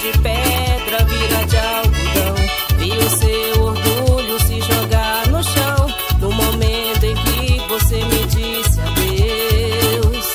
de pedra vira de algodão. Vi o seu orgulho se jogar no chão no momento em que você me disse adeus.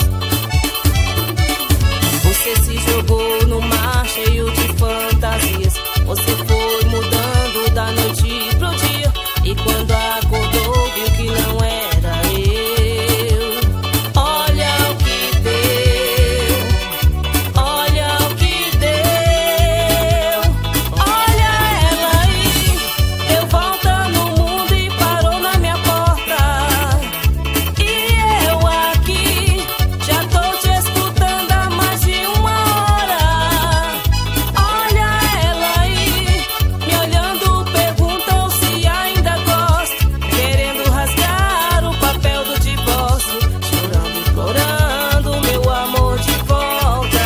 Você se jogou no mar cheio de fantasias. Você foi mudando da noite pro dia, e quando acordou viu que não era eu. Olha o que deu, olha o que deu. Olha ela aí, deu volta no mundo e parou na minha porta. E eu aqui já tô te escutando há mais de uma hora. Olha ela aí, me olhando, perguntou se ainda gosto, querendo rasgar o papel do divórcio, chorando, implorando meu amor de volta.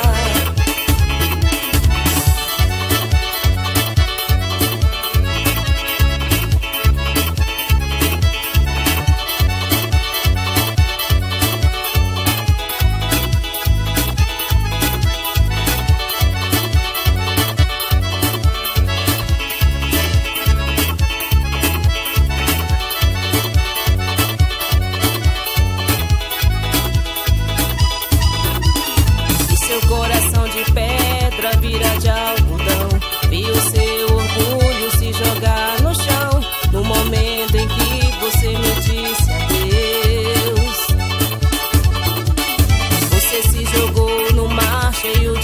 E seu coração de pedra vira de algodão. Vi o seu orgulho se jogar no chão no momento em que você me disse adeus. Você se jogou no mar cheio